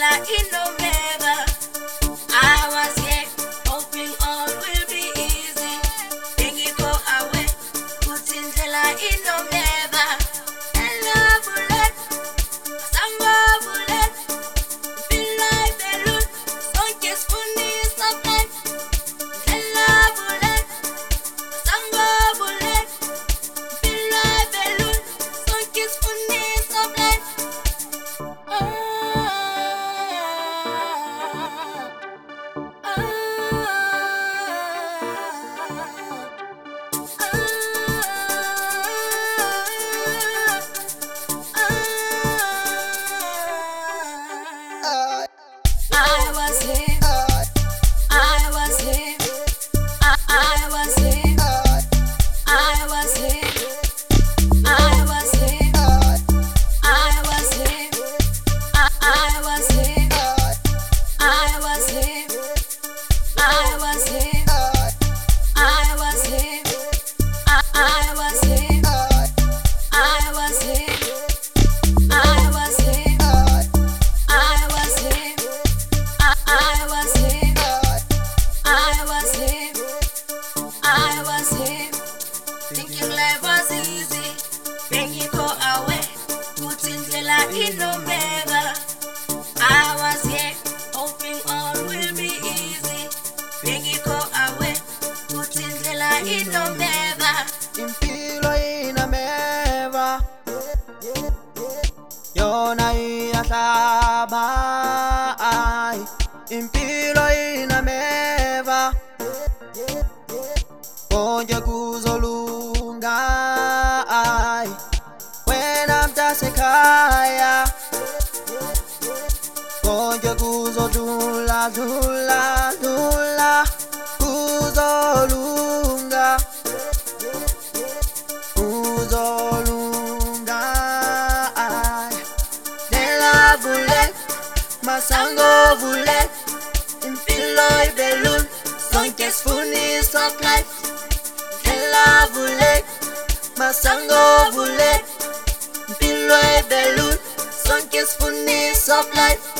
Kusindlela inomeva. I was here hoping all will be easy. Bengiko away. Kusindlela inomeva. Hello bullet, sango bullet. Feel like balloon. Sonke spoonie supply. Hello bullet, sango bullet. Feel like balloon. Sonke spoonie supply. I was him. I was him. I was him. I was him. I was him. I was him. I was him. I was him. I was him. I was him. I was him. I was him. I was him. I was him. I was him. I was him. I was him. Thinking life was easy. Bengiko away. Kusindlela inomeva. I was here hoping all will be easy. Bengiko away. Kusindlela inomeva. Impilo inameva, yona iyahlaba. Impilo inameva, konke kuzolunga. Wena mtasekhaya, konke kuzodlula dlula dlula, kuzolunga. Kuzolunga. Dela bullet, masango bullet. Impilo balloon, sonke spoonie supply. Dela bullet, masango bullet. Impilo balloon, sonke spoonie supply.